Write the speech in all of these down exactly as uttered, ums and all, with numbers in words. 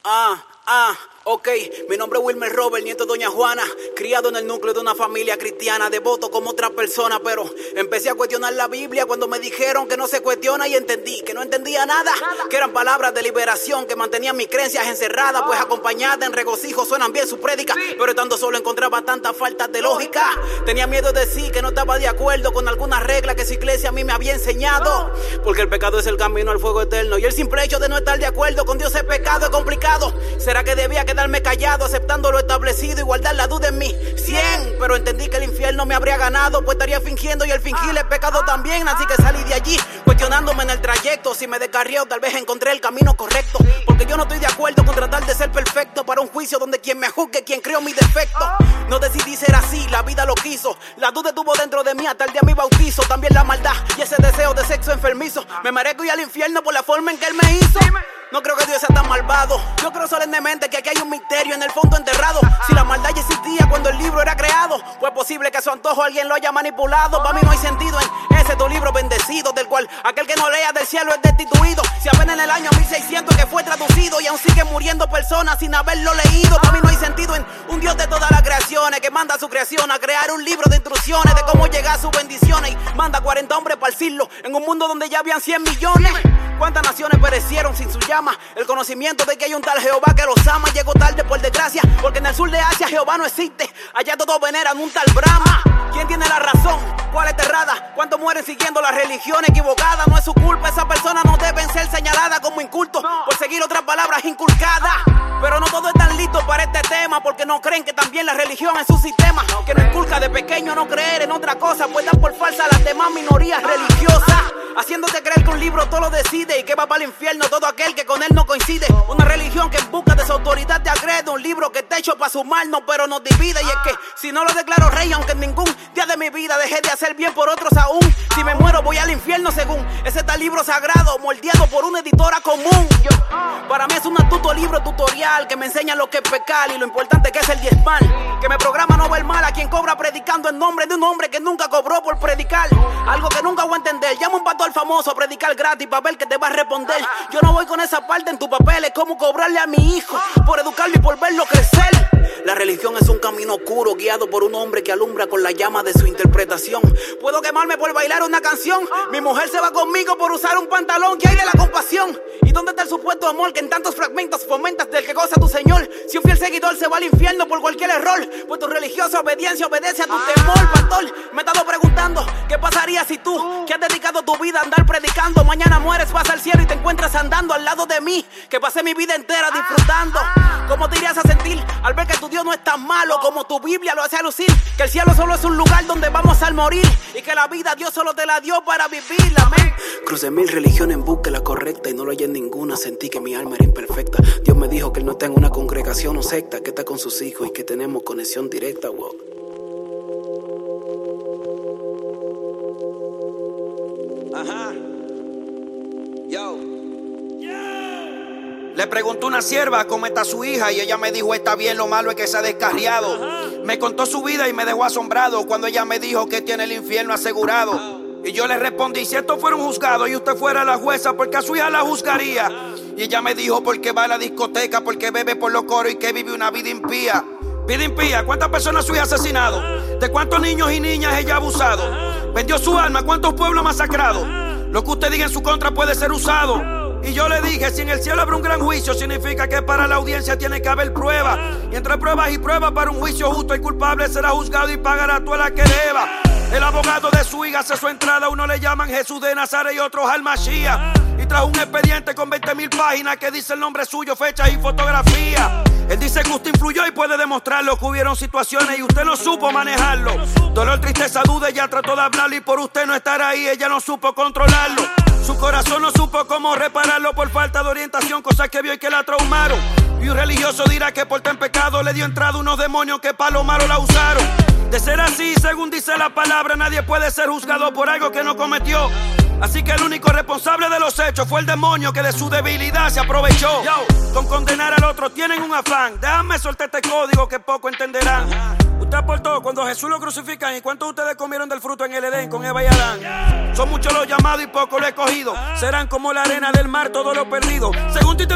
Ah, ah, ok. Mi nombre es Wilmer Robert, nieto de Doña Juana. Criado en el núcleo de una familia cristiana, devoto como otra persona. Pero empecé a cuestionar la Biblia cuando me dijeron que no se cuestiona. Y entendí que no entendía nada, nada. Que eran palabras de liberación que mantenían mis creencias encerradas. Pues acompañadas en regocijo suenan bien sus prédicas, sí. Pero estando solo encontraba tantas faltas de lógica. Tenía miedo de decir que no estaba de acuerdo con algunas reglas que su iglesia a mí me había enseñado. Porque el pecado es el camino al fuego eterno. Y el simple hecho de no estar de acuerdo con Dios es pecado, es complicado. ¿Será que debía quedarme callado, aceptando lo establecido y guardar la duda en mí? Cien, pero entendí que el infierno me habría ganado, pues estaría fingiendo y el fingir es pecado también. Así que salí de allí, cuestionándome en el trayecto. Si me descarrié, tal vez encontré el camino correcto. Porque yo no estoy de acuerdo con tratar de ser perfecto para un juicio donde quien me juzgue, quien creó mi defecto. No decidí ser así, la vida lo quiso. La duda estuvo dentro de mí hasta el día de mi bautizo. También la maldad y ese deseo de sexo enfermizo. Me merezco ir al infierno por la forma en que él me hizo. No creo que Dios sea tan malvado. Yo creo solemnemente que aquí hay un misterio en el fondo enterrado. Si la maldad ya existía cuando el libro era creado, pues es posible que a su antojo alguien lo haya manipulado. Para mí no hay sentido en ese tu libro bendecido, del cual aquel que no lea del cielo es destituido. Si apenas en el año mil seiscientos que fue traducido y aún siguen muriendo personas sin haberlo leído. Para mí no hay sentido en un Dios de todas las creaciones que manda a su creación a crear un libro de instrucciones de cómo llegar a sus bendiciones y manda cuarenta hombres para el siglo en un mundo donde ya habían cien millones. ¿Cuántas naciones perecieron sin su llama? El conocimiento de que hay un tal Jehová que los ama llegó tarde por desgracia, porque en el sur de Asia Jehová no existe. Allá todos veneran un tal Brahma. ¿Quién tiene la razón? ¿Cuál es errada? ¿Cuántos mueren siguiendo la religión equivocada? No es su culpa, esas personas no deben ser señaladas como incultos por seguir otras palabras inculcadas. Pero no todos están listos para este tema, porque no creen que también la religión es su sistema, que no inculca de pequeño no creer en otra cosa, pues dan por falsa a las demás minorías religiosas, haciéndote creer que un libro todo lo decide y que va para el infierno todo aquel que con él no coincide. Una religión que en busca de su autoridad te agrede, un libro que está hecho para sumarnos pero nos divide. Y es que si no lo declaro rey, aunque en ningún día de mi vida dejé de hacer bien por otros aún, si me muero voy al infierno según ese tal libro sagrado moldeado por una editora común. Yo, para mí es un astuto libro tutorial que me enseña lo que es pecar y lo importante que es el diezmar, que me programa no ver mal a quien cobra predicando en nombre de un hombre que nunca cobró por predicar. Algo que nunca voy a entender, llama un pastor famoso a predicar gratis para ver que te va a responder. Yo no voy con esa parte en tu papel, es como cobrarle a mi hijo por educarlo y por verlo crecer. La religión es un camino oscuro guiado por un hombre que alumbra con la llama de su interpretación. Puedo quemarme por bailar una canción, mi mujer se va conmigo por usar un pantalón. ¿Qué hay de la compasión? ¿Y dónde está el supuesto amor que en tantos fragmentos fomentas del que goza tu Señor? Si un fiel seguidor se va al infierno por cualquier error, pues tu religiosa obediencia obedece a tu temor. Pastor, me he estado preguntando, ¿qué pasaría si tú, que has dedicado tu vida a andar predicando, mañana mueres, vas al cielo y te encuentras andando al lado de mí, que pasé mi vida entera disfrutando? ¿Cómo te irías a sentir al ver que tu Dios no es tan malo como tu Biblia lo hace lucir? Que el cielo solo es un lugar donde vamos al morir y que la vida Dios solo te la dio para vivirla, amén. Crucé mil religiones en busca de la correcta y no lo hallé en ninguna, sentí que mi alma era imperfecta. Dios me dijo que él no está en una congregación o secta, que está con sus hijos y que tenemos conexión directa, wow. Ajá. Yo. Le preguntó una sierva cómo está su hija y ella me dijo está bien, lo malo es que se ha descarriado. Me contó su vida y me dejó asombrado cuando ella me dijo que tiene el infierno asegurado. Y yo le respondí, si esto fuera un juzgado y usted fuera la jueza, ¿por qué a su hija la juzgaría? Y ella me dijo, porque va a la discoteca, porque bebe por los coros y que vive una vida impía. Vida impía, ¿cuántas personas su hija ha asesinado? ¿De cuántos niños y niñas ella ha abusado? ¿Vendió su alma? ¿Cuántos pueblos ha masacrado? Lo que usted diga en su contra puede ser usado. Y yo le dije, si en el cielo habrá un gran juicio, significa que para la audiencia tiene que haber pruebas. Y entre pruebas y pruebas para un juicio justo, el culpable será juzgado y pagará toda la que deba. El abogado de su hija hace su entrada, uno le llaman Jesús de Nazaret y otros Al-Mashiach. Y trajo un expediente con veinte mil páginas que dice el nombre suyo, fechas y fotografía. Él dice que usted influyó y puede demostrarlo, que hubieron situaciones y usted no supo manejarlo. Dolor, tristeza, duda, ella trató de hablarlo y por usted no estar ahí, ella no supo controlarlo. Su corazón no supo cómo repararlo por falta de orientación, cosas que vio y que la traumaron. Y un religioso dirá que por estar en pecado le dio entrada unos demonios que para lo malo la usaron. De ser así, según dice la palabra, nadie puede ser juzgado por algo que no cometió. Así que el único responsable de los hechos fue el demonio que de su debilidad se aprovechó. Yo, con condenar al otro tienen un afán. Déjame soltar este código que poco entenderán. Usted aportó cuando Jesús lo crucifican. ¿Y cuántos de ustedes comieron del fruto en el Edén con Eva y Adán? Son muchos los llamados y pocos los escogidos. Serán como la arena del mar, todo lo perdido. Según tu interpretación,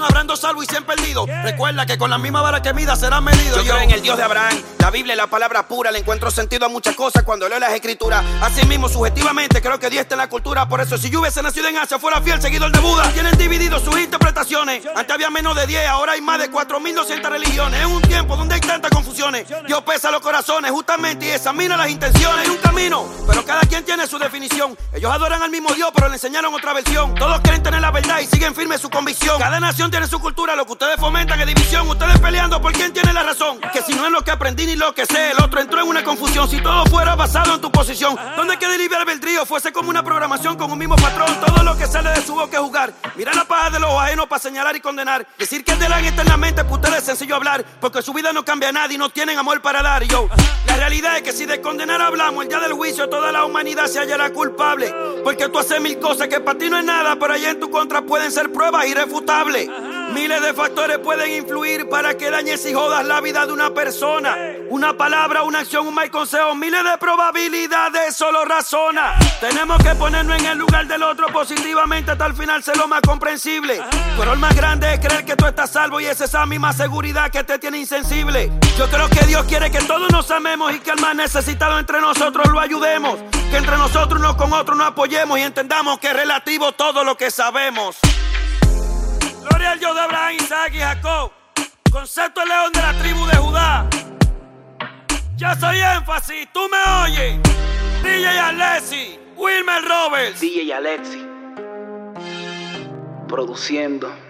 salvación, habrán dos salvos y cien perdidos. Recuerda que con la misma vara que mida serán medidos. Yo creo en el Dios de Abraham, la Biblia y la palabra pura. Le encuentro sentido a muchas cosas cuando leo las escrituras. Así mismo, subjetivamente, creo que Dios está en la cultura. Por eso, si yo hubiese nacido en Asia, fuera fiel seguidor de Buda. Tienen dividido sus interpretaciones. Antes había menos de diez, ahora hay más de cuatro mil doscientas religiones. Es un tiempo donde hay tantas confusiones. Dios pesa los corazones, justamente, y examina las intenciones. Hay un camino, pero cada quien tiene su definición. Ellos adoran al mismo Dios, pero le enseñaron otra versión. Todos quieren tener la verdad y siguen firme su convicción. Cada nación tiene su cultura, lo que ustedes fomentan es división. Ustedes peleando por quién tiene la razón. Que si no es lo que aprendí ni lo que sé, el otro entró en una confusión. Si todo fuera basado en tu posición, ¿dónde queda el libre albedrío? Fuese como una programación con un mismo patrón. Todo lo que sale de su boca es jugar. Mirar la paja de los ajenos para señalar y condenar. Decir que anhelan eternamente, pues ustedes es sencillo hablar. Porque su vida no cambia a nadie y no tienen amor para dar. Y yo, la realidad es que si de condenar hablamos, el día del juicio toda la humanidad se hallará culpable. Porque tú haces mil cosas que para ti no es nada, pero allá en tu contra pueden ser pruebas irrefutables. Miles de factores pueden influir para que dañes y jodas la vida de una persona. Una palabra, una acción, un mal consejo, miles de probabilidades solo razona. Tenemos que ponernos en el lugar del otro positivamente hasta el final ser lo más comprensible. Pero el más grande es creer que tú estás salvo y es esa misma seguridad que te tiene insensible. Yo creo que Dios quiere que todos nos amemos y que al más necesitado entre nosotros lo ayudemos. Que entre nosotros unos con otros nos apoyemos y entendamos que es relativo todo lo que sabemos. Gloria al Dios de Abraham, Isaac y Jacob. Concepto el león de la tribu de Judá. Ya soy énfasis, tú me oyes. D J Alexi, Wilmer Roberts. D J Alexi, produciendo.